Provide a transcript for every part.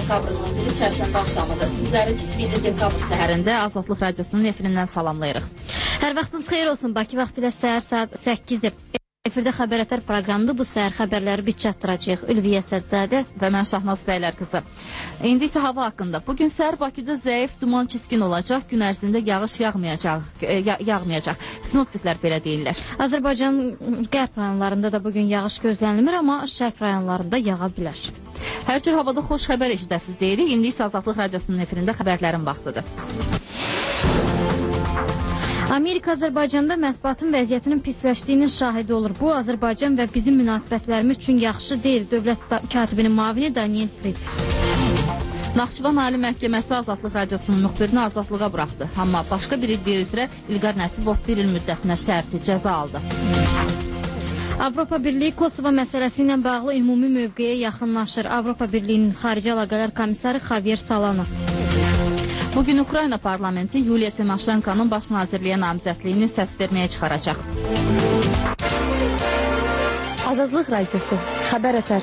Dekabrın 11-i çərşənbə axşamıdır. Sizləri 21 dekabr səhərində Azadlıq Radiosunun efirindən salamlayırıq. Hər vaxtınız xeyir olsun. Bakı vaxtı ilə səhər saat 8-dir. Efirdə xəbərətər proqramında bu səhər xəbərləri biz çatdıracağıq. Ülviyə Sədzadə və mən Şahnaz Bəylər qızı. İndi isə hava haqqında. Bugün səhər Bakıda zəif duman çiskin olacaq. Gün ərzində yağış yağmayacaq. Sinoptiklər belə deyirlər. Azərbaycanın qərb rayonlarında da bugün yağış gözlənilmir, amma şərq rayonlarında yağa bilər. Hər cür havada xoş xəbər eşidəsiz deyirik. İndi isə Azadlıq Radiosunun efirində xəbərlərin vaxtıdır. Amerika Azərbaycanda mətbuatın vəziyyətinin pisləşdiyinin şahidi olur. Bu, Azərbaycan və bizim münasibətlərimiz üçün yaxşı deyil. Dövlət katibinin müavini Daniel Frid. Naxçıvan Ali Məhkəməsi Azadlıq Radiosunun müxbirini azadlığa buraxdı. Amma başqa bir iddia üzrə İlqar Nəsibov bir il müddətinə şərti cəza aldı. Avropa Birliyi Kosovo məsələsi ilə bağlı ümumi mövqeyə yaxınlaşır. Avropa Birliyinin Xarici Əlaqələr Komissarı Xavier Solana. Bugün Ukrayna parlamenti Yuliya Timoşenkonun baş nazirliyə namizədliyini səs verməyə çıxaracaq. Azadlıq Radiosu, xəbər ətər.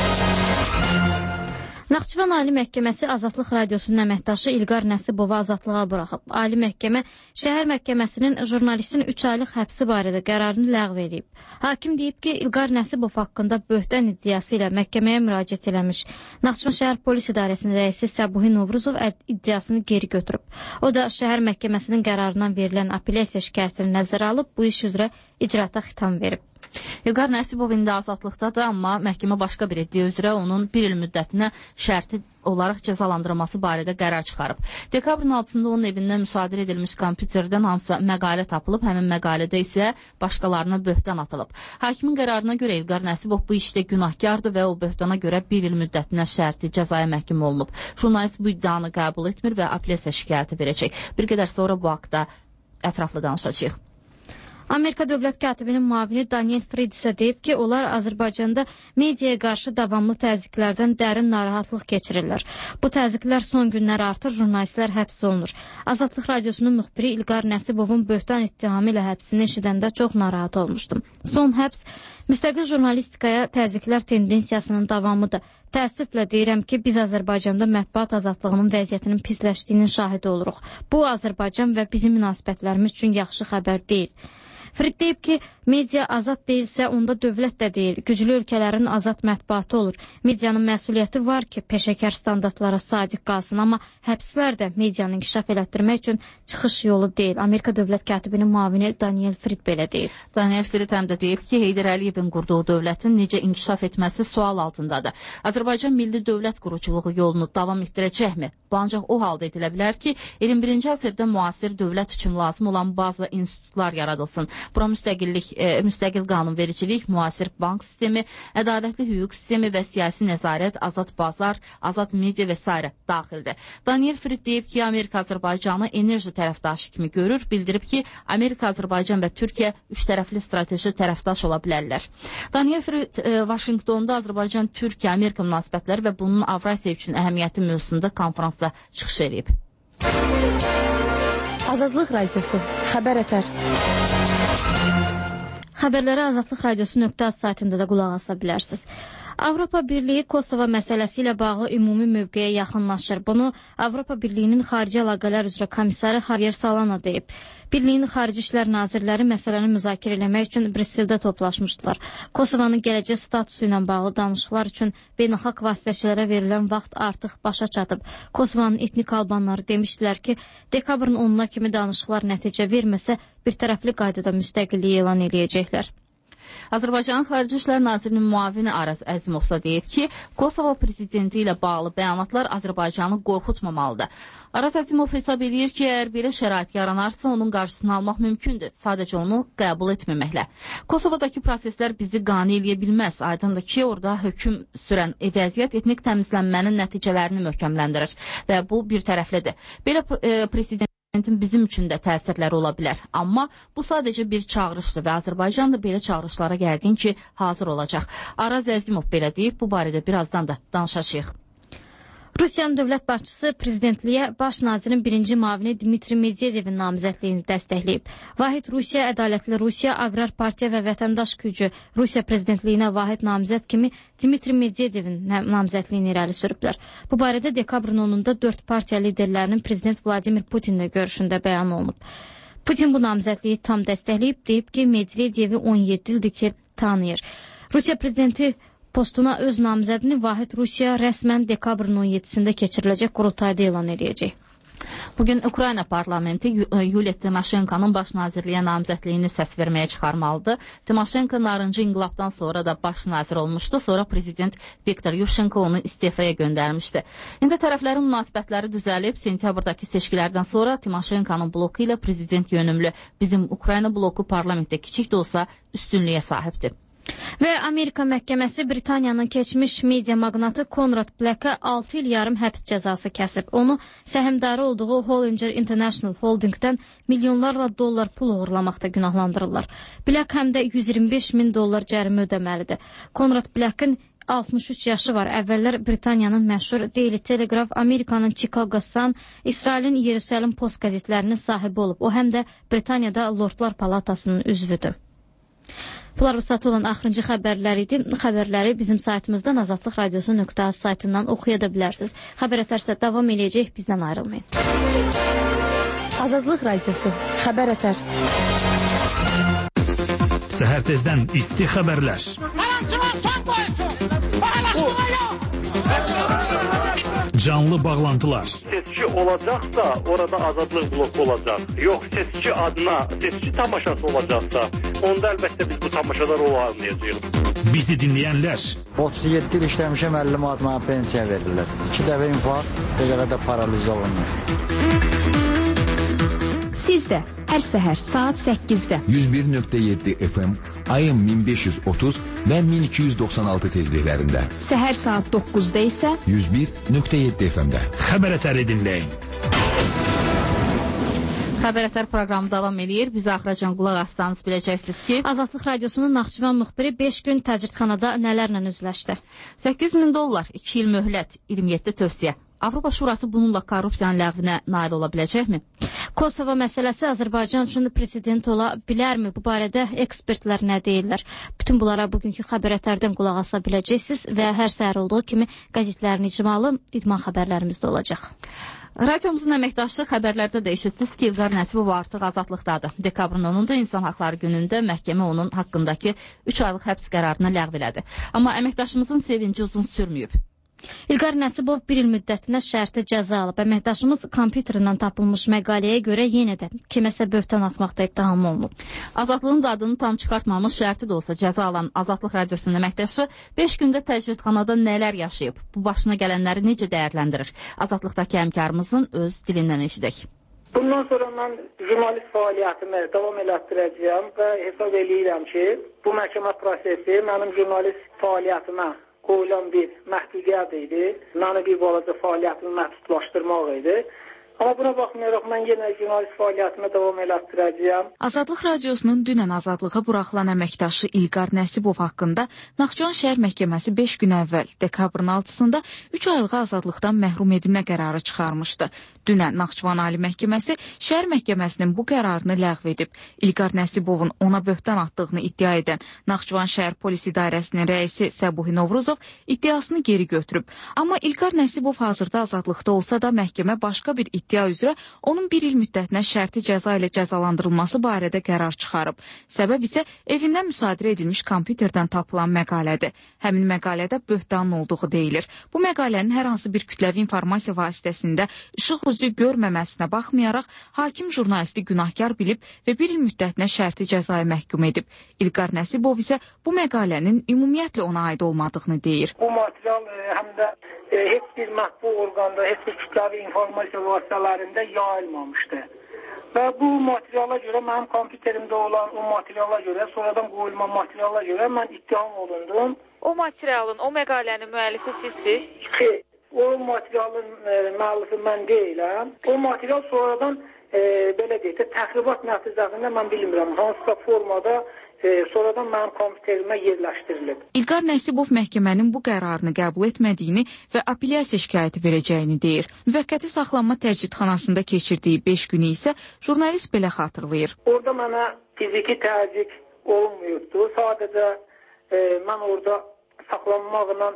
Naxçıvan Ali Məhkəməsi Azadlıq Radiosunun əməkdaşı İlqar Nəsibovu azadlığa buraxıb. Ali Məhkəmə Şəhər Məhkəməsinin jurnalistin 3 aylıq həbsi barədə qərarını ləğv edib. Hakim deyib ki, İlqar Nəsibov haqqında böhtən iddiası ilə məhkəməyə müraciət eləmiş. Naxçıvan Şəhər Polis İdarəsinin rəisi Səbuhi Novruzov iddiasını geri götürüb. O da Şəhər Məhkəməsinin qərarından verilən apellyasiya şikayətini nəzərə alıb, bu iş üzrə icraata xitam verib. İlqar Nəsibov indi azadlıqdadır, amma məhkəmə başqa bir iddia üzrə onun bir il müddətinə şərti olaraq cəzalandırılması barədə qərar çıxarıb. Dekabrın 6-da onun evindən müsadirə edilmiş kompüterdən hansısa məqalə tapılıb, həmin məqalədə isə başqalarına böhtan atılıb. Hakimin qərarına görə İlqar Nəsibov bu işdə günahkardır və o böhtana görə bir il müddətinə şərti cəzaya məhkum olunub. Jurnalist bu iddianı qəbul etmir və apellyasiya şikayəti verəcək. Bir qədər sonra bu haqda ətraflı danışacağıq. Amerika Dövlət Katibinin müavini Daniel Frid isə deyib ki, onlar Azərbaycanda mediaya qarşı davamlı təzyiqlərdən dərin narahatlıq keçirirlər. Bu təzyiqlər son günlər artır, jurnalistlər həbs olunur. Azadlıq Radiosunun müxbiri İlqar Nəsibovun böhtan ittihamı ilə həbsini eşidəndə çox narahat olmuşdum. Son həbs müstəqil jurnalistikaya təzyiqlər tendensiyasının davamıdır. Təəssüflə deyirəm ki, biz Azərbaycanda mətbuat azadlığının vəziyyətinin pisləşdiyinin şahidi oluruq. Bu, Azərbaycan və bizim münasibətlərimiz üçün yaxşı xəbər deyil. Frid deyib ki, media azad deyilsə, onda dövlət də deyil. Güclü ölkələrin azad mətbuatı olur. Medianın məsuliyyəti var ki, peşəkar standartlara sadiq qalsın, amma həbslər də medianı inkişaf elətdirmək üçün çıxış yolu deyil. Amerika Dövlət Katibinin müavini Daniel Frid belə deyib. Daniel Frid həm də deyib ki, Heydər Əliyevin qurduğu dövlətin necə inkişaf etməsi sual altındadır. Azərbaycan milli dövlət quruculuğu yolunu davam etdirəcəkmi? Bu ancaq o halda edilə bilər ki, 21-ci əsrdə müasir dövlət üçün lazım olan bazı institutlar yaradılsın. Bura müstəqil qanunvericilik, müasir bank sistemi, ədalətli hüquq sistemi və siyasi nəzarət, azad bazar, azad media və s. daxildir. Daniel Frid deyib ki, Amerika Azərbaycanı enerji tərəfdaşı kimi görür, bildirib ki, Amerika, Azərbaycan və Türkiyə üç tərəfli strateji tərəfdaş ola bilərlər. Daniel Frid Vaşinqtonda Azərbaycan, Türkiyə, Amerika münasibətləri və bunun Avrasiya üçün əhəmiyyəti mövzusunda konferansda çıxış edib. Azadlıq Radiosu, xəbər ətər. Xəbərlərə Azadlıq Radiosu.az saytında da qulaq asa bilərsiniz. Avropa Birliyi Kosovo məsələsi ilə bağlı ümumi mövqeyə yaxınlaşır. Bunu Avropa Birliyinin Xarici Əlaqələr üzrə komissarı Xavier Solana deyib. Birliyin Xarici İşlər Nazirləri məsələni müzakirə etmək üçün Brüsseldə toplaşmışdılar. Kosovanın gələcək statusu ilə bağlı danışıqlar üçün beynəlxalq vasitəçilərə verilən vaxt artıq başa çatıb. Kosovanın etnik albanları demişdilər ki, dekabrın 10-na kimi danışıqlar nəticə verməsə, bir tərəfli qaydada müstəqilliyi elan edəcəklər. Azərbaycanın Xarici İşlər Nazirinin müavini Araz Əzimovsa deyib ki, Kosovo prezidenti ilə bağlı bəyanatlar Azərbaycanı qorxutmamalıdır. Araz Əzimov hesab edir ki, əgər belə şərait yaranarsa, onun qarşısını almaq mümkündür, sadəcə onu qəbul etməməklə. Kosovadakı proseslər bizi qane eləyə bilməz. Aydındır ki, orada hökm sürən vəziyyət etnik təmizlənmənin nəticələrini möhkəmləndirir və bu bir tərəflidir. Belə prezidentin bizim üçün də təsirləri ola bilər. Amma bu sadəcə bir çağırışdır və Azərbaycan da belə çağırışlara yəqin ki, hazır olacaq. Araz Əzimov belə deyib, bu barədə birazdan da danışacağıq. Rusiyanın dövlət başçısı prezidentliyə baş nazirin birinci müavini Dmitri Medvedevin namizədliyini dəstəkləyib. Vahid Rusiya, Ədalətli Rusiya, Aqrar Partiya və Vətəndaş Gücü Rusiya prezidentliyinə vahid namizəd kimi Dmitri Medvedevin namizədliyini irəli sürüblər. Bu barədə dekabrın 10-da 4 partiya liderlərinin prezident Vladimir Putinlə görüşündə bəyan olunub. Putin bu namizədliyi tam dəstəkləyib, deyib ki, Medvedevi 17 ildir ki, tanıyır. Rusiya prezidenti postuna öz namizədini Vahid Rusiya rəsmən dekabrın 17-sində keçiriləcək qurultayda elan edəcək. Bugün Ukrayna parlamenti Yuliya Timoşenkonun baş nazirliyə namizədliyini səs verməyə çıxarmalıdır. Timoşenko narıncı inqilabdan sonra da baş nazir olmuşdu. Sonra prezident Viktor Yushchenko onu istifaya göndərmişdi. İndi tərəflərin münasibətləri düzəlib. Sentyabrdakı seçkilərdən sonra Timoşenkonun bloku ilə prezident yönümlü bizim Ukrayna bloku parlamentdə kiçik də olsa üstünlüyə sahibdir. Və Amerika məhkəməsi Britaniyanın keçmiş media magnatı Conrad Black'a 6 il yarım həbs cəzası kəsib. Onu səhmdarı olduğu Hollinger International Holding'dən milyonlarla dollar pul uğurlamaqda günahlandırırlar. Black həm də $125.000 cərimə ödəməlidir. Conrad Black'ın 63 yaşı var. Əvvəllər Britaniyanın məşhur Daily Telegraph, Amerikanın Chicago Sun, İsrailin Yerusəlim Post qəzetlərinin sahibi olub. O həm də Britaniyada Lordlar Palatasının üzvüdür. Bunlar bu saat olan axırıncı xəbərlər idi. Xəbərləri bizim saytımızdan Azadlıq Radiosu.az saytından oxuya da bilərsiniz. Xəbər ətərsə davam eləyəcək, bizdən ayrılmayın. Azadlıq Radiosu, xəbər ətər. Səhər tezdən isti xəbərlər. Canlı bağlantılar. Seçki olacaqsa orada azadlıq bloku olacaq. Yox, seçki adına seçki tamaşası olacaqsa onda əlbəttə biz bu tamaşalar olanlayacağıq. Bizi dinləyənlər. 37 il işləmişəm, 50 manat mənə pensiya verirlər. 2 dəfə infarkt, bir dəfə də paraliza olunur. Siz də hər səhər saat 8-də 101.7 FM, ayın 1530 və 1296 tezliklərində. Səhər saat 9-da isə 101.7 FM-də. Xəbər ətəri dinləyin. Xəbər ətər proqramı davam eləyir. Bizi axıracan qulaq assanız biləcəksiniz ki, Azadlıq Radiosunun Naxçıvan müxbiri 5 gün təcridxanada nələrlə üzləşdi? $800.000, 2 il möhlət, 27 tövsiyə. Avropa Şurası bununla korrupsiyanın ləğvinə nail ola biləcəkmi? Kosovo məsələsi Azərbaycan üçün prezident ola bilərmi? Bu barədə ekspertlər nə deyirlər? Bütün bunlara bugünkü xəbər ətərdən qulaq asa biləcəksiniz və hər səhər olduğu kimi qəzetlərin icmalı idman xəbərlərimiz də olacaq. Radiomuzun əməkdaşı xəbərlərdə də eşitdiniz ki, İlqar Nəsibov artıq azadlıqdadır. Dekabrın 10-da İnsan Haqları günündə məhkəmə onun haqqındakı 3 aylıq həbs qərarını ləğv elədi. Amma əməkdaşımızın sevinci uzun sürməyib. İlqar Nəsibov 1 il müddətinə şərti cəza alıb. Əməkdaşımız kompüterindən tapılmış məqaləyə görə yenə də kiməsə böhtan atmaqda ittiham olunub. Azadlığın da adını tam çıxartmamış şərti də olsa cəza alan Azadlıq Radiosunun əməkdaşı 5 gündə təcridxanada nələr yaşayıb, bu başına gələnləri necə dəyərləndirir? Azadlıqdakı həmkarımızın öz dilindən eşidək. Bundan sonra mən jurnalist fəaliyyətimi davam elətdirəcəyəm və hesab eləyirəm ki, bu məhkəmə prosesi mənim jurnalist fəaliyyətimə qoyulan bir məhdudiyyət idi. Məni bir balaca fəaliyyətimi məhdudlaşdırmaq idi. Amma buna baxmayaraq mən yenə jurnalist fəaliyyətimə davam elətdirəcəyəm. Azadlıq Radiosunun dünən azadlığa buraxılan əməkdaşı İlqar Nəsibov haqqında Naxçıvan şəhər məhkəməsi 5 gün əvvəl dekabrın 6-sında 3 aylığa azadlıqdan məhrum edilmə qərarı çıxarmışdı. Dünən Naxçıvan Ali Məhkəməsi şəhər məhkəməsinin bu qərarını ləğv edib. İlqar Nəsibovun ona böhtan atdığını iddia edən Naxçıvan şəhər polis idarəsinin rəisi Səbuhi Novruzov iddiasını geri götürüb. Amma İlqar Nəsibov hazırda azadlıqda olsa da məhkəmə başqa bir iddia üzrə onun 1 il müddətinə şərti cəza ilə cəzalandırılması barədə qərar çıxarıb. Səbəb isə evindən müsadirə edilmiş kompüterdən tapılan məqalədir. Həmin məqalədə böhtanın olduğu deyilir. Bu məqalənin hər hansı bir kütləvi informasiya vasitəsində işıq üzü görməməsinə baxmayaraq, hakim jurnalisti günahkar bilib və 1 il müddətinə şərti cəzaya məhkum edib. İlqar Nəsibov isə bu məqalənin ümumiyyətlə ona aid olmadığını deyir. Bu material həm də heç bir mətbu orqanda, heç bir kütləvi informasiya vasitələrində yayılmamışdı. Və bu materiala görə, mənim kompüterimdə olan o materiala görə, sonradan qoyulma materiala görə mən ittiham olundum. O materialın, o məqalənin müəllifi sizsiniz? Xeyr, o materialın müəllifi mən deyiləm. O material sonradan belə deyək də təxribat nəticəsində mən bilmirəm, hansısa formada sonradan mənim kompüterimə yerləşdirilib. İlqar Nəsibov məhkəmənin bu qərarını qəbul etmədiyini və apellyasiya şikayəti verəcəyini deyir. Müvəqqəti saxlanma təcridxanasında keçirdiyi 5 günü isə jurnalist belə xatırlayır. Orada mənə fiziki təzyiq olunmuyubdu. Sadəcə mən orada saxlanmaqla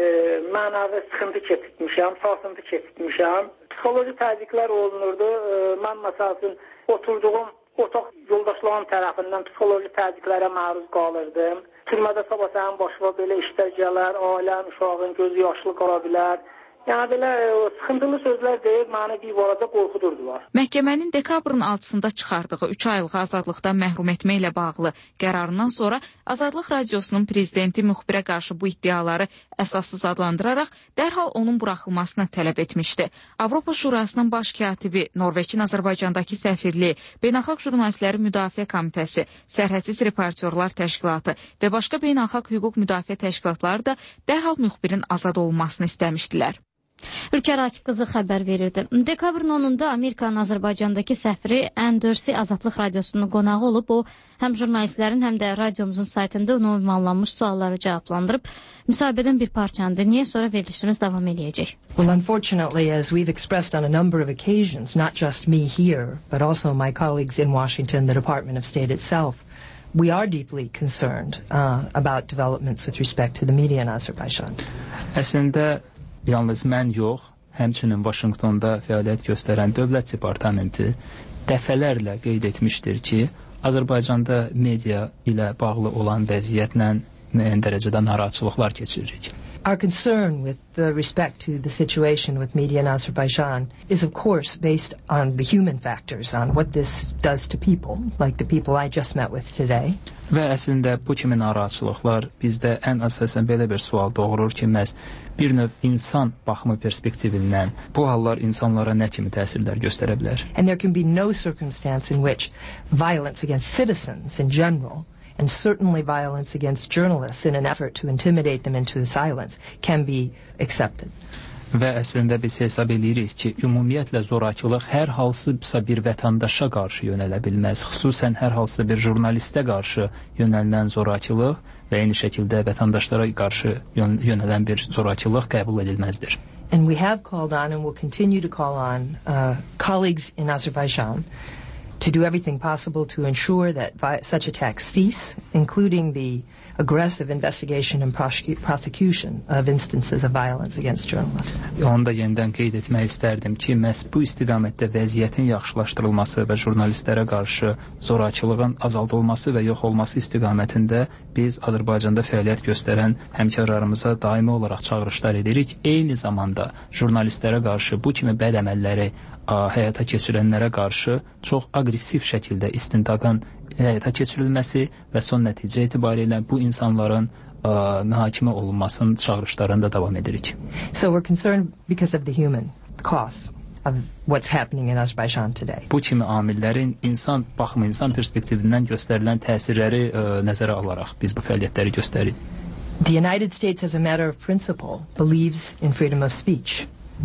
mənəvi sıxıntı keçirtmişəm, sarsıntı keçirtmişəm. Psixoloji təzyiqlər olunurdu. Mən məsəl üçün oturduğum otaq yoldaşlarım tərəfindən psixoloji təzyiqlərə məruz qalırdım. Türmədə sabah sənin başına belə işlər gələr, ailən, uşağın gözü yaşlı qala bilər. Yəni belə sıxıntılı sözlər deyib məni bir arada qorxudurdular. Məhkəmənin dekabrın 6-sında çıxardığı 3 aylıq azadlıqdan məhrum etmə ilə bağlı qərarından sonra Azadlıq Radiosunun prezidenti müxbirə qarşı bu iddiaları əsassız adlandıraraq dərhal onun buraxılmasını tələb etmişdi. Avropa Şurasının baş katibi, Norveçin Azərbaycandakı səfirliyi, Beynəlxalq Jurnalistlərin Müdafiə Komitəsi, Sərhədsiz Reportyorlar Təşkilatı və başqa beynəlxalq hüquq müdafiə təşkilatları da dərhal müxbirin azad olunmasını istəmişdilər. Ülkə Rakib qızı xəbər verirdi. Dekabrın 10-da Amerikanın Azərbaycandakı səfiri Andersi Azadlıq Radiosunun qonağı olub. O, həm jurnalistlərin, həm də radiomuzun saytında ona ünvanlanmış sualları cavablandırıb. Müsahibədən bir parçanı dinləyək, sonra verilişimiz davam edəcək. Well, unfortunately, as we've expressed on a number of occasions, not just me here, but also my colleagues in Washington, the Department of State itself, we are deeply concerned about developments with respect to the media in Azerbaijan. Əslində, yalnız mən yox, həmçinin Vaşinqtonda fəaliyyət göstərən Dövlət Departamenti dəfələrlə qeyd etmişdir ki, Azərbaycanda media ilə bağlı olan vəziyyətlə müəyyən dərəcədə narahatçılıqlar keçiririk. Our concern with respect to the situation with media in Azerbaijan is of course based on the human factors, on what this does to people, like the people I just met with today. Və əslində bu kimi narahatçılıqlar bizdə ən əsasən belə bir sual doğurur ki, məhz bir növ insan baxımı perspektivindən bu hallar insanlara nə kimi təsirlər göstərə bilər? And there can be no circumstance in which violence against citizens in general, and certainly violence against journalists in an effort to intimidate them into silence, can be accepted. Və əslində biz hesab edirik ki, ümumiyyətlə zorakılıq hər hansısa bir vətəndaşa qarşı yönələ bilməz. Xüsusən hər hansısa bir jurnalistə qarşı yönələn zorakılıq və eyni şəkildə vətəndaşlara qarşı yönələn bir zorakılıq qəbul edilməzdir. And we have called on and will continue to call on colleagues in Azerbaijan to do everything possible to ensure that such attacks cease, including the aggressive investigation and prosecution of instances of violence against journalists. Onu da yenidən qeyd etmək istərdim ki, məhz bu istiqamətdə vəziyyətin yaxşılaşdırılması və jurnalistlərə qarşı zorakılığın azaldılması və yox olması istiqamətində biz Azərbaycanda fəaliyyət göstərən həmkarlarımıza daimi olaraq çağırışlar edirik. Eyni zamanda jurnalistlərə qarşı bu kimi bəd əməlləri həyata keçirənlərə qarşı çox aqressiv şəkildə istintaqın həyata keçirilməsi və son nəticə etibarilə bu insanların mühakimə olunmasının çağırışlarında davam edirik. So we're concerned because of the human cost of what's happening in Azerbaijan today. Bu kimi amillərin insan baxımı, insan perspektivindən göstərilən təsirləri nəzərə alaraq biz bu fəaliyyətləri göstəririk. The United States, as a matter of principle, believes in freedom of speech.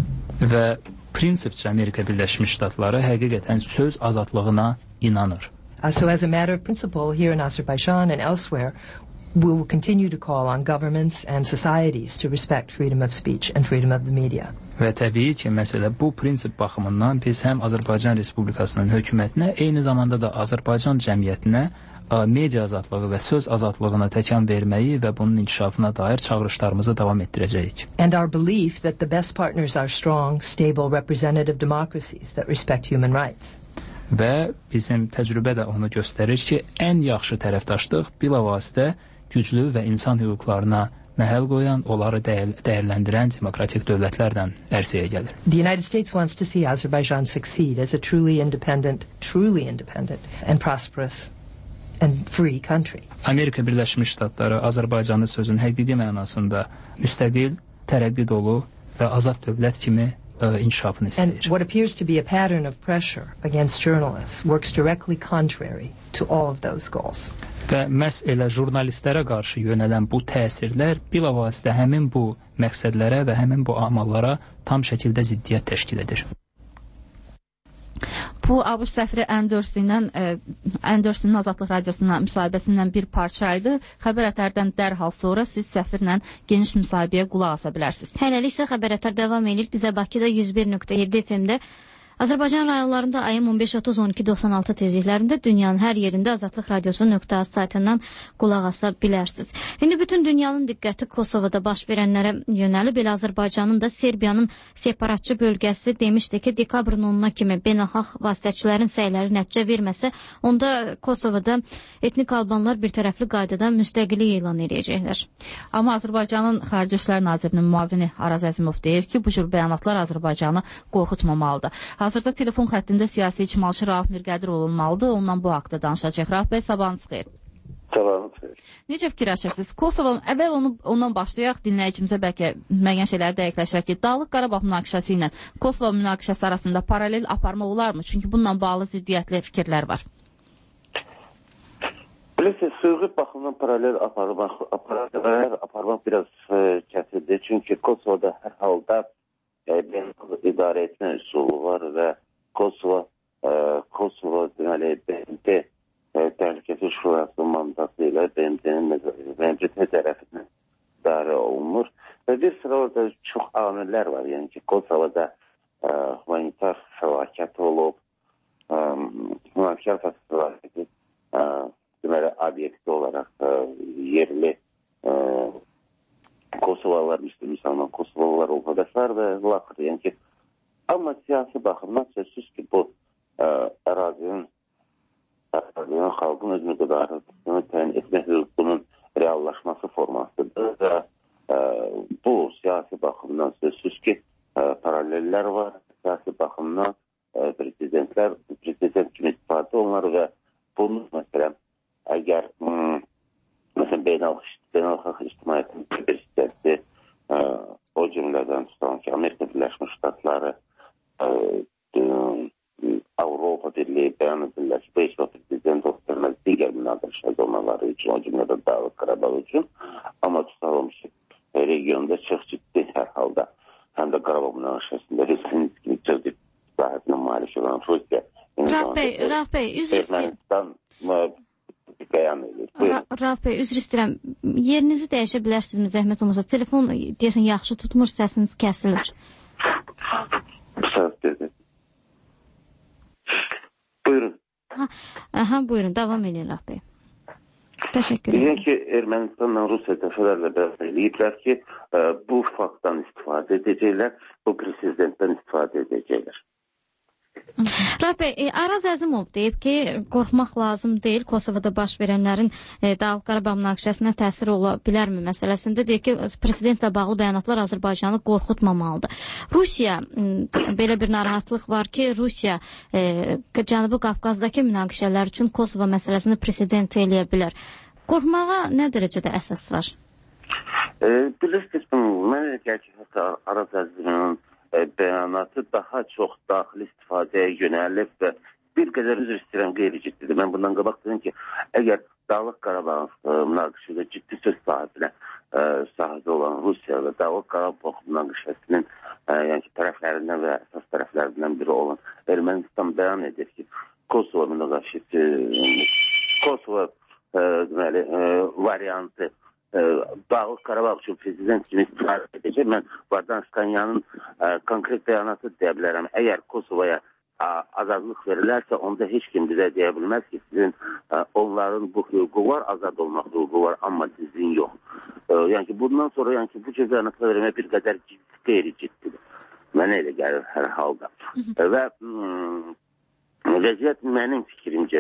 Və prinsipcə Amerika Birləşmiş Ştatları həqiqətən söz azadlığına inanır. So as a matter of principle, here in Azerbaijan and elsewhere, we will continue to call on governments and societies to respect freedom of speech and freedom of the media. Və təbii ki, məsələ bu prinsip baxımından biz həm Azərbaycan Respublikasının hökumətinə, eyni zamanda da Azərbaycan cəmiyyətinə media azadlığı və söz azadlığına təkan verməyi və bunun inkişafına dair çağırışlarımızı davam etdirəcəyik. And our belief that the best partners are strong, stable, representative democracies that respect human rights. Və bizim təcrübə də onu göstərir ki, ən yaxşı tərəfdaşlıq bilavasitə güclü və insan hüquqlarına məhəl qoyan, onları dəyərləndirən demokratik dövlətlərdən ərsəyə gəlir. The United States wants to see Azerbaijan succeed as a truly independent and prosperous and free country. Amerika Birləşmiş Ştatları Azərbaycanı sözün həqiqi mənasında müstəqil, tərəqqi dolu və azad dövlət kimi inkişafını istəyir. And what appears to be a pattern of pressure against journalists works directly contrary to all of those goals. Və məhz elə jurnalistlərə qarşı yönələn bu təsirlər bilavasitə həmin bu məqsədlərə və həmin bu amallara tam şəkildə ziddiyyət təşkil edir. Bu ABŞ səfiri Andersonun Azadlıq Radiosundan müsahibəsindən bir parça idi. Xəbər ətərdən dərhal sonra siz səfirlə geniş müsahibəyə qulaq asa bilərsiniz. Hələlik isə xəbər ətər davam edir. Bizə Bakıda 101.7 FM-də Azərbaycan rayonlarında ayın 15-30-12-96 tezliklərində dünyanın hər yerində Azadlıq Radiosu.az saytından qulaq asa bilərsiniz. İndi bütün dünyanın diqqəti Kosovada baş verənlərə yönəlib, elə Azərbaycanın da Serbiyanın separatçı bölgəsi demişdi ki, dekabrın 10-na kimi beynəlxalq vasitəçilərin səyləri nəticə verməsə, onda Kosovada etnik albanlar bir tərəfli qaydada müstəqillik elan edəcəklər. Amma Azərbaycanın Xarici İşlər Nazirinin müavini Araz Əzimov deyir ki, bu cür bəyanatlar Azərbaycanı qorxutmamalıdır. Hazırda telefon xəttində siyasi icmalçı Rauf Mirqədir olunmalıdır. Ondan bu haqda danışacaq. Rauf bəy, sabahınız xeyir. Sabahınız xeyir. Necə fikirləşirsiniz? Kosova, əvvəl ondan başlayaq, dinləyicimizə bəlkə müəyyən şeyləri dəqiqləşdirək ki, Dağlıq Qarabağ münaqişəsi ilə Kosova münaqişəsi arasında paralel aparmaq olarmı? Çünki bununla bağlı ziddiyyətli fikirlər var. Bilirsiniz, hüquqi baxımdan paralel aparmaq biraz çətindir. Çünki Kosovada hər halda idarə etmə üsulu var və Kosova deməli BMT Təhlükəsizlik Şurasının mandatı ilə BMT tərəfindən idarə olunur və bir sıra orada çox amillər var. Yəni ki, Kosovada humanitar fəlakət olub, humanitar fəlakəti deməli obyekti olaraq yerli Kosovalılar, müsəlman Kosovalılar olma və s. və laxır. Yəni ki, amma siyasi baxımdan sözsüz ki, bu ərazinin xalqın öz müqadarını təyin etmə hüququnun reallaşması formasıdır və bu siyasi baxımdan sözsüz ki, paralellər var. Siyasi baxımdan prezident kimi istifadə olunur və bunu, məsələn, əgər beynəlxalq ictimaiyyətin bir hissəsi o cümlədən tutan ki, Amerika Birləşmiş Ştatları, Avropa Birliyi bəyan edirlər ki, bu heç vaxt prezident olmaz digər münaqişə zonaları üçün, o cümlədən Dağlıq Qarabağ üçün, amma tutalım ki, regionda çox ciddi hər halda həm də Qarabağ münaqişəsində riskin çox ciddi sahətinə malik olan Rusiya. Rauf bəy, üzr istəyirəm. Yerinizi dəyişə bilərsinizmi, zəhmət olmasa? Telefon deyəsən yaxşı tutmur, səsiniz kəsilir. Buyurun. Buyurun, davam edin Rauf bəy. Təşəkkür ederim. Deyək ki, Ermənistanla Rusiya dəfələrlə bəyan ediblər ki, bu faktdan istifadə edəcəklər, bu prezidentdən istifadə edəcəklər. Rauf bəy, Araz Əzimov deyib ki, qorxmaq lazım deyil, Kosovada baş verənlərin Dağlıq Qarabağ münaqişəsinə təsir ola bilərmi məsələsində deyir ki, prezidentlə bağlı bəyanatlar Azərbaycanı qorxutmamalıdır. Rusiya, belə bir narahatlıq var ki, Rusiya Cənubi Qafqazdakı münaqişələr üçün Kosova məsələsini prezident eləyə bilər. Qorxmağa nə dərəcədə əsas var? Bilirsiniz, mən gerçəkdə Araz Əzimovun bəyanatı daha çox daxili istifadəyə yönəlib və bir qədər üzr istəyirəm qeyri-ciddidir. Mən bundan qabaq dedim ki, əgər Dağlıq Qarabağ münaqişədə ciddi söz sahibi olan Rusiya və Dağlıq Qarabağ münaqişəsinin tərəflərindən və əsas tərəflərindən biri olan Ermənistan bəyan edir ki, Kosova münaqişəsi, Kosova variantı Dağlıq Qarabağ üçün prezident kimi istifadə edəcək. Mən Vardanyanın konkret bəyanatı deyə bilərəm. Əgər Kosovaya azadlıq verilərsə, onda heç kim bizə deyə bilməz ki, sizin onların bu hüququ var, azad olmaq hüququ var, amma sizin yox. Yəni ki, bundan sonra bu cür bəyanatlar vermək bir qədər qeyri-ciddidir. Mənə elə gəlir hər halda. Və vəziyyət mənim fikrimcə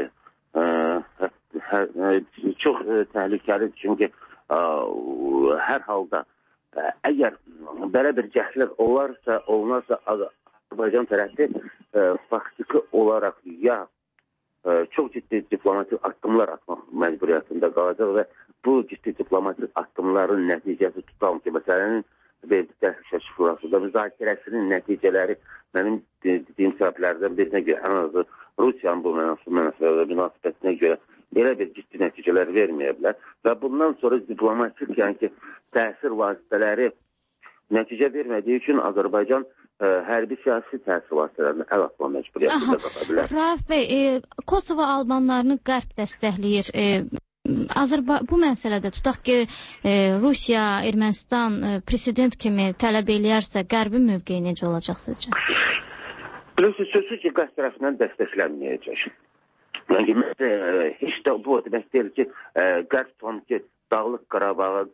çox təhlükəlidir. Çünki hər halda əgər belə bir cəhdlər olunarsa Azərbaycan tərəfi faktiki olaraq ya çox ciddi diplomatik addımlar atmaq məcburiyyətində qalacaq və bu ciddi diplomatik addımların nəticəsi tutalım ki, məsələnin Təhlükəsizlik Şurasında müzakirəsinin nəticələri mənim dediyim səbəblərdən birinə görə ən azı Rusiyanın bu münasibətinə görə belə bir ciddi nəticələr verməyə bilər və bundan sonra diplomatik təsir vasitələri nəticə vermədiyi üçün Azərbaycan hərbi siyasi təsir vasitələrini əl atma məcburiyyətində qala bilər. Rauf bəy, Kosovo albanlarını qərb dəstəkləyir. Bu məsələdə tutaq ki, Rusiya, Ermənistan prezident kimi tələb eləyərsə, qərbin mövqeyi necə olacaq sizcə? Bilirsiniz, sözsüz ki, qərb tərəfindən dəstəklənməyəcək. Yəni, heç də bu demək deyil ki, qərb son ki, Dağlıq Qarabağın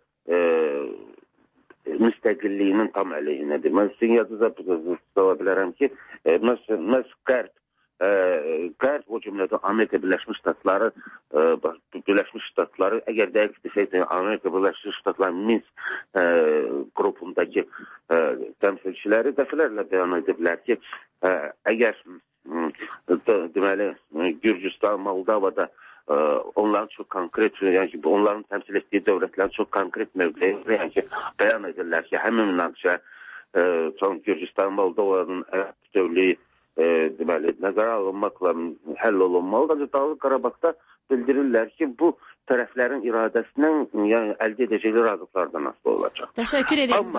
müstəqilliyinin tam əleyhinədir. Mən sizin yadınıza tutula bilərəm ki, məhz qərb, o cümlədə Amerika Birləşmiş Ştatları, əgər dəqiq desəkdə Amerika Birləşmiş Ştatları Minsk qrupundakı təmsilçiləri dəfələrlə bəyan ediblər ki, əgər deməli Gürcüstan, Moldovada onların çox konkret, yəni onların təmsil etdiyi dövlətlərin çox konkret mövqeyi, yəni ki, bəyan edirlər ki, həmin münaqişə Gürcüstan, Moldovanın bütövlüyü deməli, nəzərə alınmaqla həll olunmalıdır. Dağlıq Qarabağda bildirirlər ki, bu tərəflərin iradəsindən yəni, əldə edəcəkləri razılıqlardan asılı olacaq. Təşəkkür edirəm.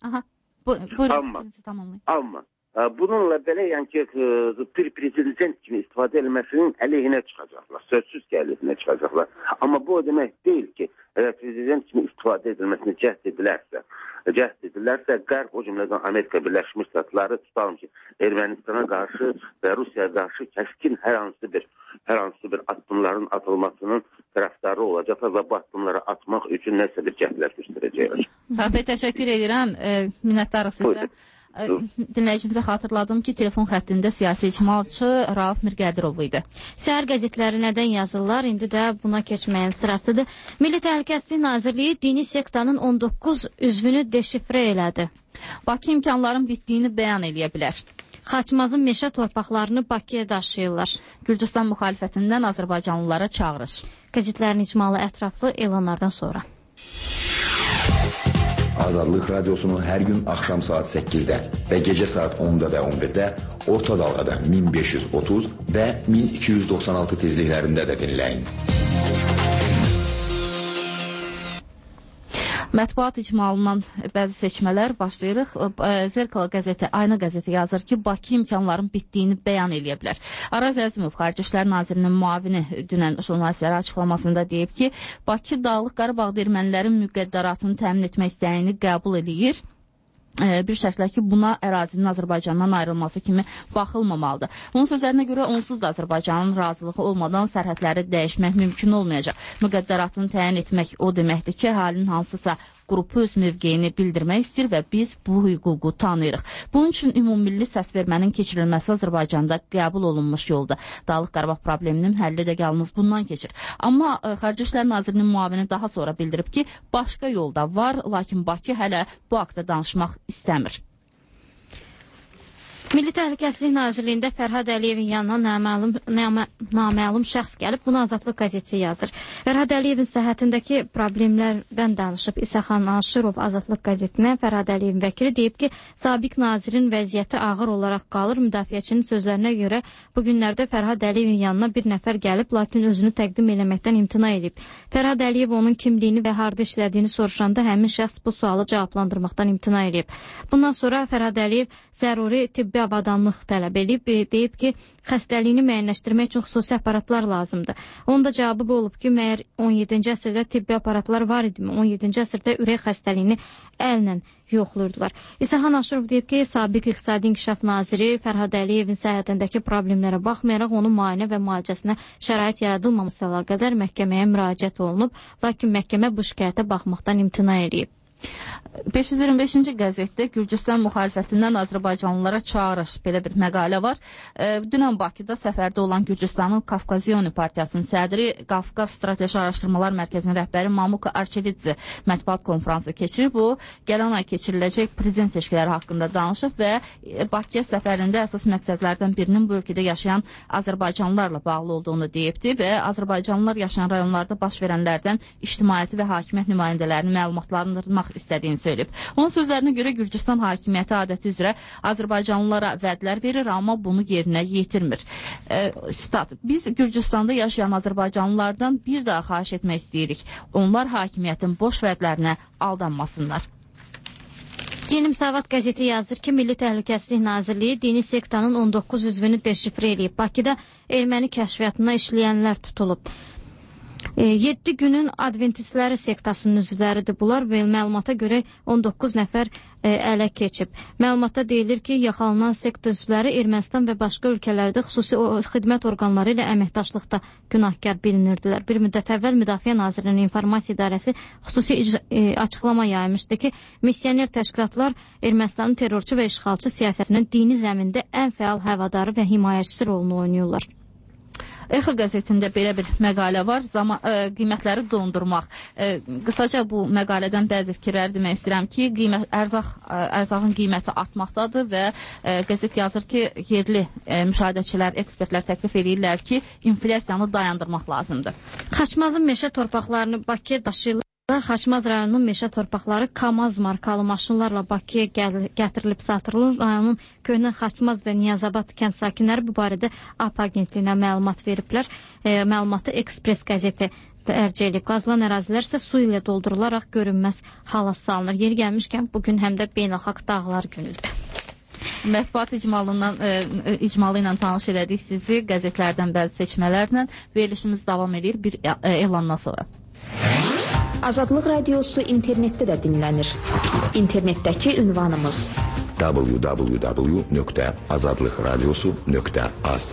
Amma bununla belə yəni ki, bir prezident kimi istifadə edilməsinin əleyhinə çıxacaqlar. Sözsüz ki, əleyhinə çıxacaqlar. Amma bu o demək deyil ki, əgər prezident kimi istifadə edilməsini cəhd edilərsə, qərb, o cümlədən Amerika Birləşmiş Ştatları tutalım ki, Ermənistana qarşı və Rusiyaya qarşı kəskin hər hansı bir addımların atılmasının tərəfdarı olacaqlar və bu addımları atmaq üçün nəsə bir cəhdlər göstərəcəklər. Təşəkkür edirəm. Minnətdarıq sizə. Dinləyicimizə xatırladım ki, telefon xəttində siyasi icmalçı Rauf Mirqədirov idi. Səhər qəzetləri nədən yazırlar? İndi də buna keçməyin sırasıdır. Milli Təhlükəsizlik Nazirliyi dini sektanın 19 üzvünü deşifrə elədi. Bakı imkanların bitdiyini bəyan eləyə bilər. Xaçmazın meşə torpaqlarını Bakıya daşıyırlar. Gürcüstan müxalifətindən Azərbaycanlılara çağırış. Qəzetlərin icmalı ətraflı elanlardan sonra. Azadlıq Radyosu'nu hər gün axşam saat 8-də və gecə saat 10-da və 11-də orta dalğada 1530 və 1296 tezliklərində də dinləyin. Mətbuat icmalından bəzi seçmələr başlayırıq. Zerkala qəzeti, Ayna qəzeti yazır ki, Bakı imkanların bitdiyini bəyan eləyə bilər. Araz Əzimov, Xarici İşlər Nazirinin müavini dünən jurnalistlərə açıqlamasında deyib ki, Bakı Dağlıq Qarabağda ermənilərin müqəddəratını təmin etmək istəyini qəbul edir. Bir şərtlə ki, buna ərazinin Azərbaycandan ayrılması kimi baxılmamalıdır. Onun sözlərinə görə onsuz da Azərbaycanın razılığı olmadan sərhədləri dəyişmək mümkün olmayacaq. Müqəddəratını təyin etmək o deməkdir ki, əhalinin hansısa qrupu öz mövqeyini bildirmək istəyir və biz bu hüququ tanıyırıq. Bunun üçün ümummilli səsvermənin keçirilməsi Azərbaycanda qəbul olunmuş yolda. Dağlıq Qarabağ probleminin həlli də yalnız bundan keçir. Amma Xarici İşlər Nazirinin müavini daha sonra bildirib ki, başqa yolda var, lakin Bakı hələ bu haqda danışmaq istəmir. Milli Təhlükəsizlik Nazirliyində Fərhad Əliyevin yanına naməlum şəxs gəlib, bunu Azadlıq qəzeti yazır. Fərhad Əliyevin səhhətindəki problemlərdən danışıb İsaxan Aşırov Azadlıq qəzetinə. Fərhad Əliyevin vəkili deyib ki, sabiq nazirin vəziyyəti ağır olaraq qalır. Müdafiəçinin sözlərinə görə bu günlərdə Fərhad Əliyevin yanına bir nəfər gəlib, lakin özünü təqdim eləməkdən imtina edib. Fərhad Əliyev onun kimliyini və harda işlədiyini soruşanda həmin şəxs bu sualı cavablandırmaqdan imtina edib. Bundan sonra Fərhad Əliyev zəruri tibbi avadanlıq tələb edib, deyib ki, xəstəliyini müəyyənləşdirmək üçün xüsusi aparatlar lazımdır. Onun da cavabı bu olub ki, məyər 17-ci əsrdə tibbi aparatlar var idimi? 17-ci əsrdə ürək xəstəliyini əllə yoxlurdular. İsaxan Aşırov deyib ki, sabiq İqtisadi İnkişaf Naziri Fərhad Əliyevin səhhətindəki problemlərə baxmayaraq onun müayinə və müalicəsinə şərait yaradılmaması əlaqədar məhkəməyə müraciət olunub, lakin məhkəmə bu şikayətə baxmaqdan imtina edib. 525-ci qəzetdə Gürcüstan müxalifətindən Azərbaycanlılara çağırış belə bir məqalə var. Dünən Bakıda səfərdə olan Gürcüstanın Kafkazyoni partiyasının sədri, Qafqaz Strateji Araşdırmalar Mərkəzinin rəhbəri Mamuka Arçelidze mətbuat konfransı keçirib. O, gələn ay keçiriləcək prezident seçkiləri haqqında danışıb və Bakıya səfərində əsas məqsədlərdən birinin bu ölkədə yaşayan Azərbaycanlılarla bağlı olduğunu deyibdi və Azərbaycanlılar yaşayan rayonlarda baş verənlərdən ictimaiyyəti və hakimiyyət nümayəndələrini məlumatlandırmaq istədiyini söyləyib. Onun sözlərinə görə Gürcüstan hakimiyyəti adəti üzrə Azərbaycanlılara vədlər verir, amma bunu yerinə yetirmir. Stat, biz Gürcüstanda yaşayan Azərbaycanlılardan bir daha xahiş etmək istəyirik. Onlar hakimiyyətin boş vədlərinə aldanmasınlar. Dini Müsavat qəzeti yazır ki, Milli Təhlükəsizlik Nazirliyi dini sektanın 19 üzvünü deşifrə edib. Bakıda erməni kəşfiyyatına işləyənlər tutulub. 7 günün Adventistləri sektasının üzvləridir bunlar və məlumata görə 19 nəfər ələ keçib. Məlumatda deyilir ki, yaxalanan sekta üzvləri Ermənistan və başqa ölkələrdə xüsusi xidmət orqanları ilə əməkdaşlıqda günahkar bilinirdilər. Bir müddət əvvəl Müdafiə Nazirliyinin İnformasiya İdarəsi xüsusi açıqlama yaymışdı ki, missioner təşkilatlar Ermənistanın terrorçu və işğalçı siyasətinin dini zəmində ən fəal həvadarı və himayəçisi rolunu oynayırlar. EXO qəzetində belə bir məqalə var, qiymətləri dondurmaq. Qısaca bu məqalədən bəzi fikirləri demək istəyirəm ki, ərzağın qiyməti artmaqdadır və qəzet yazır ki, yerli müşahidəçilər, ekspertlər təklif edirlər ki, inflyasiyanı dayandırmaq lazımdır. Xaçmazın meşə torpaqlarını Bakıya daşıyırlar. Xaçmaz rayonunun meşə torpaqları KAMAZ markalı maşınlarla Bakıya gətirilib satılır. Rayonun köhnə Xaçmaz və Niyazabad kənd sakinləri bu barədə AP agentliyinə məlumat veriblər. Məlumatı Ekspres qəzeti dərc edib. Qazılan ərazilər isə su ilə doldurularaq görünməz hala salınır. Yeri gəlmişkən bugün həm də beynəlxalq dağlar günüdür. Mətbuat icmalı ilə tanış elədik sizi qəzetlərdən bəzi seçmələrlə. Verilişimiz davam edir bir elandan sonra. Azadlıq Radiosu internetdə də dinlənir. İnternetdəki ünvanımız www.azadlıqradiosu.az.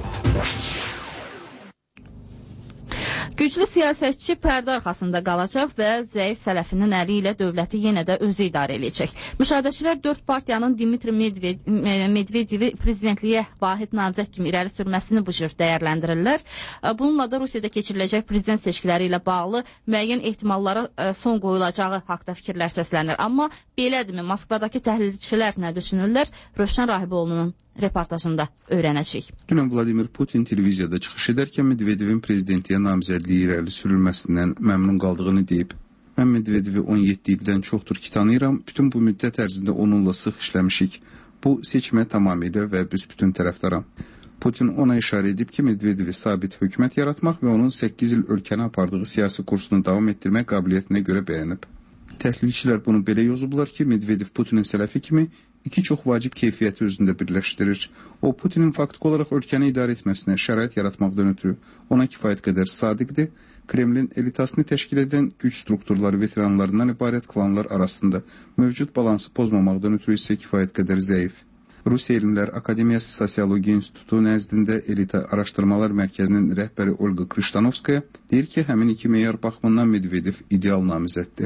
Güclü siyasətçi pərdə arxasında qalacaq və zəif sələfinin əli ilə dövləti yenə də özü idarə edəcək. Müşahidəçilər 4 partiyanın Dimitri Medvedyevi prezidentliyə vahid namizəd kimi irəli sürməsini bu cür dəyərləndirirlər. Bununla da Rusiyada keçiriləcək prezident seçkiləri ilə bağlı müəyyən ehtimallara son qoyulacağı haqda fikirlər səslənir. Amma belədirmi? Moskvadakı təhlilçilər nə düşünürlər? Rövşən Rahiboğlu'nun reportajında öyrənəcək. Dünən Vladimir Putin televiziyada çıxış edərkən Medvedyevin prezidentliyə namizədliyi irəli sürülməsindən məmnun qaldığını deyib. Mən Medvedyevi 17 ildən çoxdur ki tanıyıram. Bütün bu müddət ərzində onunla sıx işləmişik. Bu seçmə tamamilə və büsbütün tərəfdaram. Putin ona işarə edib ki, Medvedyevi sabit hökumət yaratmaq və onun 8 il ölkəni apardığı siyasi kursunu davam etdirmək qabiliyyətinə görə bəyənib. Təhlilçilər bunu belə yozublar ki, Medvedyev Putinin sələfi kimi iki çox vacib keyfiyyəti özündə birləşdirir. O, Putinin faktiki olaraq ölkəni idarə etməsinə şərait yaratmaqdan ötürü ona kifayət qədər sadiqdir. Kremlin elitasını təşkil edən güc strukturları veteranlarından ibarət klanlar arasında mövcud balansı pozmamaqdan ötürü isə kifayət qədər zəif. Rusiya Elmlər Akademiyası Sosiologiya İnstitutu nəzdində Elita Araşdırmalar Mərkəzinin rəhbəri Olga Krishtanovskaya deyir ki, həmin iki meyar baxımından Medvedev ideal namizəddir.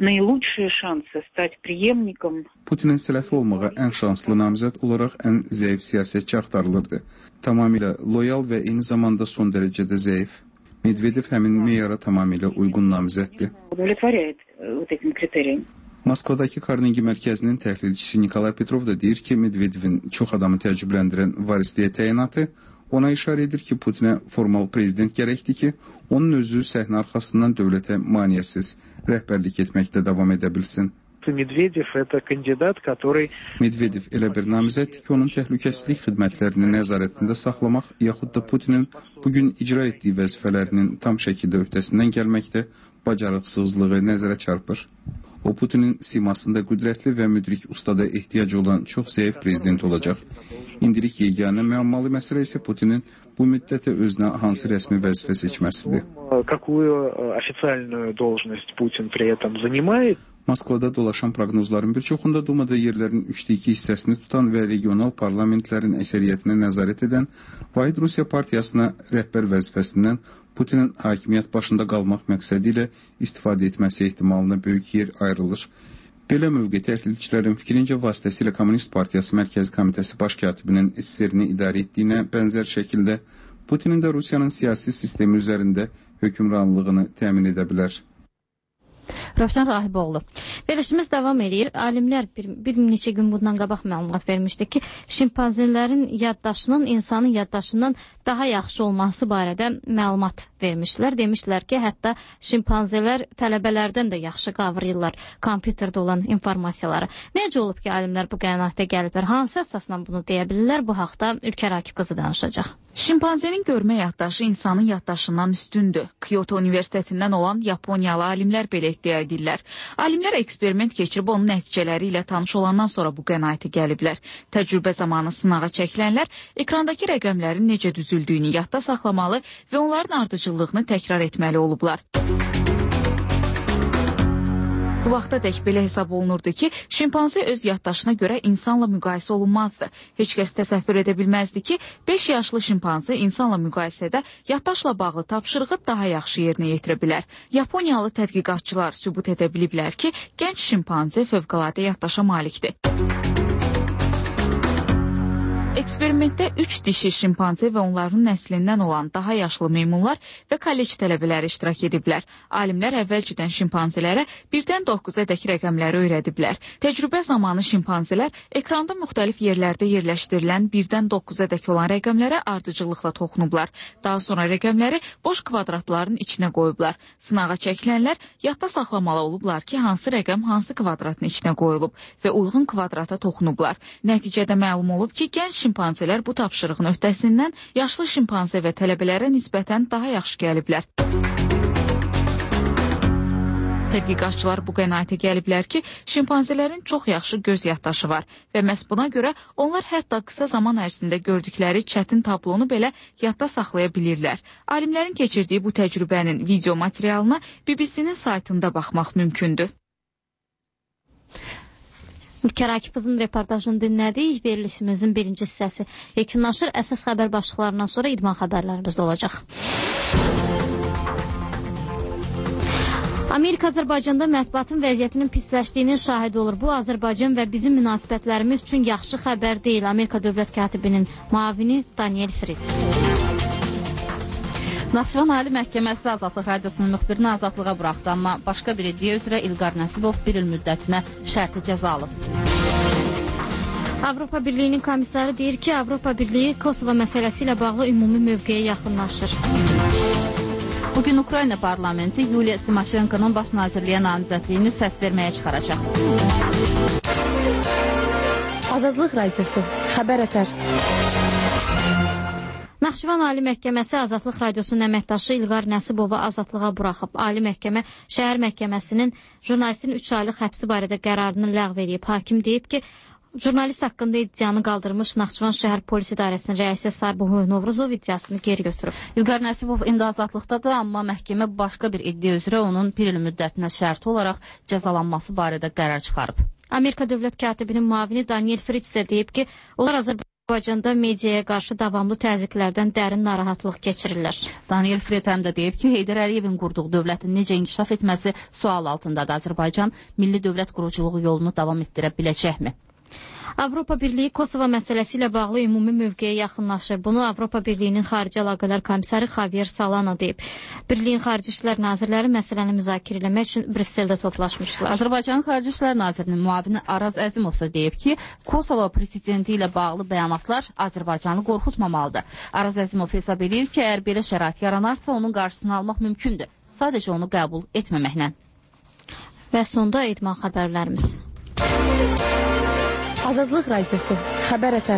Putinin sələfi olmağa ən şanslı namizəd olaraq ən zəif siyasətçi axtarılırdı. Tamamilə loyal və eyni zamanda son dərəcədə zəif. Medvedev həmin meyara tamamilə uyğun namizəddir. Moskvadakı Karnegie mərkəzinin təhlilçisi Nikolay Petrov da deyir ki, Medvedevin çox adamı təəccübləndirən varisliyə təyinatı ona işarə edir ki, Putinə formal prezident gərəkdir ki, onun özü səhnə arxasından dövlətə maneəsiz rəhbərlik etməkdə davam edə bilsin. Medvedev elə bir namizəddir ki, onun təhlükəsizlik xidmətlərini nəzarətində saxlamaq, yaxud da Putinin bugün icra etdiyi vəzifələrinin tam şəkildə öhdəsindən gəlməkdə bacarıqsızlığı nəzərə çarpır. O, Putinin simasında qüdrətli və müdrik ustada ehtiyac olan çox zəif prezident olacaq. İndilik yeganə müəmmalı məsələ isə Putinin bu müddətə özünə hansı rəsmi vəzifə seçməsidir. Moskvada dolaşan proqnozların bir çoxunda Dumada yerlərin 3/2 hissəsini tutan və regional parlamentlərin əksəriyyətinə nəzarət edən Vahid Rusiya partiyasına rəhbər vəzifəsindən Putinin hakimiyyət başında qalmaq məqsədi ilə istifadə etməsi ehtimalına böyük yer ayrılır. Belə mövqe təhlilçilərin fikrincə vasitəsilə Kommunist Partiyası Mərkəzi Komitəsi baş katibinin SSR-ni idarə etdiyinə bənzər şəkildə Putinin də Rusiyanın siyasi sistemi üzərində hökmranlığını təmin edə bilər. Rövşən Rahiboğlu. Verilişimiz davam edir. Alimlər bir neçə gün bundan qabaq məlumat vermişdi ki, şimpanzelerin yaddaşının insanın yaddaşından daha yaxşı olması barədə məlumat vermişlər. Demişlər ki, hətta şimpanzelər tələbələrdən də yaxşı qavrayırlar kompüterdə olan informasiyaları. Necə olub ki, alimlər bu qənaətə gəliblər? Hansı əsasla bunu deyə bilirlər? Bu haqda Ülkər Akif qızı danışacaq. Şimpanzenin görmə yaddaşı insanın yaddaşından üstündür. Kyoto Universitetindən olan Yaponiyalı alimlər belə iddia edirlər. Alimlər eksperiment keçirib onun nəticələri ilə tanış olandan sonra bu qənaətə gəliblər. Təcrübə zamanı sınağa çəkilənlər ekrandakı rəqəmlərin necə düzüldüyünü yadda saxlamalı və onların ardıcıllığını təkrar etməli olublar. Bu vaxta dək belə hesab olunurdu ki, şimpanze öz yaddaşına görə insanla müqayisə olunmazdı. Heç kəs təsəvvür edə bilməzdi ki, 5 yaşlı şimpanze insanla müqayisədə yaddaşla bağlı tapşırığı daha yaxşı yerinə yetirə bilər. Yaponiyalı tədqiqatçılar sübut edə biliblər ki, gənc şimpanze fövqəladə yaddaşa malikdir. Eksperimentdə 3 dişi şimpanze və onların nəslindən olan daha yaşlı meymunlar və kollec tələbələri iştirak ediblər. Alimlər əvvəlcədən şimpanzelərə 1-dən 9-a dək rəqəmləri öyrədiblər. Təcrübə zamanı şimpanzelər ekranda müxtəlif yerlərdə yerləşdirilən 1-dən 9-a dək olan rəqəmlərə ardıcıllıqla toxunublar. Daha sonra rəqəmləri boş kvadratların içinə qoyublar. Sınağa çəkilənlər yadda saxlamalı olublar ki, hansı rəqəm hansı kvadratın içinə qoyulub və uyğun kvadrata toxunublar. Nəticədə məlum olub ki, gənc şimpanzelər bu tapşırığın öhdəsindən yaşlı şimpanze və tələbələrə nisbətən daha yaxşı gəliblər. Tədqiqatçılar bu qənaətə gəliblər ki, şimpanzelerin çox yaxşı göz yaddaşı var və məhz buna görə onlar hətta qısa zaman ərzində gördükləri çətin tablonu belə yadda saxlaya bilirlər. Alimlərin keçirdiyi bu təcrübənin video materialına BBC-nin saytında baxmaq mümkündür. Ülker Akif'in reportajını dinlədik. Verilişimizin birinci hissəsi yekunlaşır. Əsas xəbər başlıqlarından sonra idman xəbərlərimiz də olacaq. Amerika Azərbaycanda mətbuatın vəziyyətinin pisləşdiyinin şahidi olur. Bu, Azərbaycan və bizim münasibətlərimiz üçün yaxşı xəbər deyil. Amerika Dövlət Katibinin müavini Daniel Frid. Naxçıvan Ali Məhkəməsi Azadlıq Radiosunun müxbirini azadlığa buraxdı, amma başqa bir iddia üzrə İlqar Nəsibov 1 il müddətinə şərti cəza alıb. Avropa Birliyinin komissarı deyir ki, Avropa Birliyi Kosovo məsələsi ilə bağlı ümumi mövqeyə yaxınlaşır. Bugün Ukrayna parlamenti Yuliya Timoşenkonun baş nazirliyə namizədliyini səs verməyə çıxaracaq. Azadlıq Radiosu, xəbər ətər. Naxçıvan Ali Məhkəməsi Azadlıq Radiosunun əməkdaşı İlqar Nəsibova azadlığa buraxıb. Ali Məhkəmə Şəhər Məhkəməsinin jurnalistin 3 aylıq həbsi barədə qərarını ləğv edib. Hakim deyib ki, jurnalist haqqında iddianı qaldırmış Naxçıvan şəhər polis idarəsinin rəisi Sabuhu Novruzov iddiasını geri götürüb. İlqar Nəsibov indi azadlıqdadır, amma məhkəmə başqa bir iddia üzrə onun 1 il müddətinə şərti olaraq cəzalanması barədə qərar çıxarıb. Amerika Dövlət Katibinin müavini Daniel Frid isə deyib ki, onlar Azərbaycanda mediaya qarşı davamlı təzyiqlərdən dərin narahatlıq keçirirlər. Daniel Fred həm də deyib ki, Heydər Əliyevin qurduğu dövlətin necə inkişaf etməsi sual altındadır. Azərbaycan milli dövlət quruculuğu yolunu davam etdirə biləcəkmi? Avropa Birliyi Kosovo məsələsi ilə bağlı ümumi mövqeyə yaxınlaşır. Bunu Avropa Birliyinin Xarici Əlaqələr komissarı Javier Solana deyib. Birliyin Xarici İşlər Nazirləri məsələni müzakirə etmək üçün Brüsseldə toplaşmışdılar. Azərbaycanın Xarici İşlər Nazirinin müavini Araz Əzimov isə deyib ki, Kosovo prezidenti ilə bağlı bəyanatlar Azərbaycanı qorxutmamalıdır. Araz Əzimov hesab edir ki, əgər belə şərait yaranarsa, onun qarşısını almaq mümkündür. Sadəcə onu qəbul etməməklə. Və sonda idman xəbərlərimiz. Azadlıq Radiosu, xəbər ətər.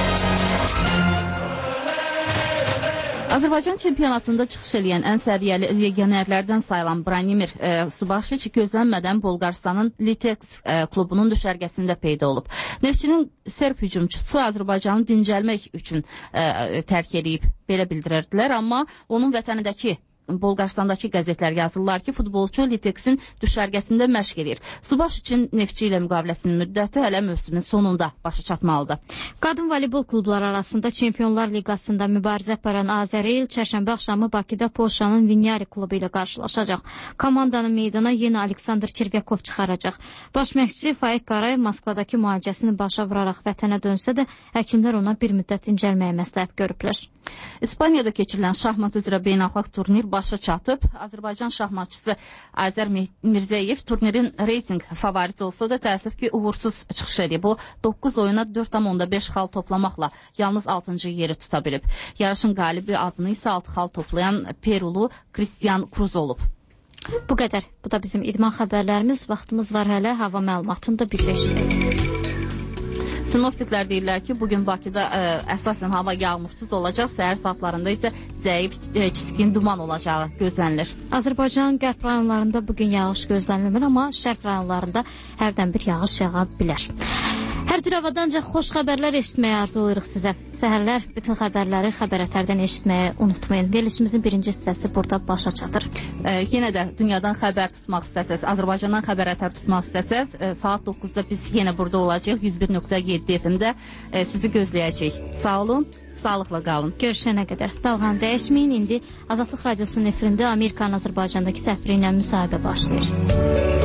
Azərbaycan çempionatında çıxış edən ən səviyyəli legionerlərdən sayılan Branimir Subaşiç gözlənmədən Bolqarıstanın Litex klubunun düşərgəsində peyda olub. Neftçinin Serb hücumçusu Azərbaycanı dincəlmək üçün tərk edib, belə bildirirdilər, amma onun vətənindəki Bolqarıstandakı qəzetlər yazırlar ki, futbolçu Litexin düşərgəsində məşq edir. Subaşiçin Neftçi ilə müqaviləsinin müddəti hələ mövsümün sonunda başa çatmalıdır. Qadın voleybol klubları arasında Çempionlar Liqasında mübarizə aparan Azəril çərşənbə axşamı Bakıda Polşanın Vinyari klubu ilə qarşılaşacaq. Komandanın meydana yenə Aleksandr Çirvyakov çıxaracaq. Baş məşqçi Faik Qarayev Moskvadakı müalicəsini başa vuraraq vətənə dönsə də, həkimlər ona bir müddət incəlməyə məsləhət görüblər. İspaniyada keçirilən şahmat üzrə beynəlxalq turnir başa çatıb. Azərbaycan şahmatçısı Azər Mirzəyev turnirin reyting favoriti olsa da təəssüf ki, uğursuz çıxış edib. O 9 oyuna 4,5 xal toplamaqla yalnız 6-cı yeri tuta bilib. Yarışın qalibi adını isə 6 xal toplayan Perulu Kristian Kruz olub. Bu qədər. Bu da bizim idman xəbərlərimiz. Vaxtımız var hələ. Hava məlumatını da birləşdirək. Sinoptiklər deyirlər ki, bugün Bakıda əsasən hava yağmursuz olacaq, səhər saatlarında isə zəif çiskin duman olacağı gözlənilir. Azərbaycanın qərb rayonlarında bugün yağış gözlənilmir, amma şərq rayonlarında hərdən bir yağış yağa bilər. Hər cür havadanca xoş xəbərlər eşitməyə arzulayırıq sizə. Səhərlər bütün xəbərləri Xəbər Ətərdən eşitməyi unutmayın. Verilişimizin birinci hissəsi burada başa çatır. Yenə də dünyadan xəbər tutmaq istəsəz, Azərbaycandan Xəbər Ətər tutmaq istəsəz, saat 9-da biz yenə burada olacağıq. 101.7 FM-də sizi gözləyəcəyik. Sağ olun, sağlıqla qalın. Görüşənə qədər. Dalğanı dəyişməyin. İndi Azadlıq Radiosunun efirində Amerikanın Azərbaycandakı səfiri ilə müsahibə başlayır.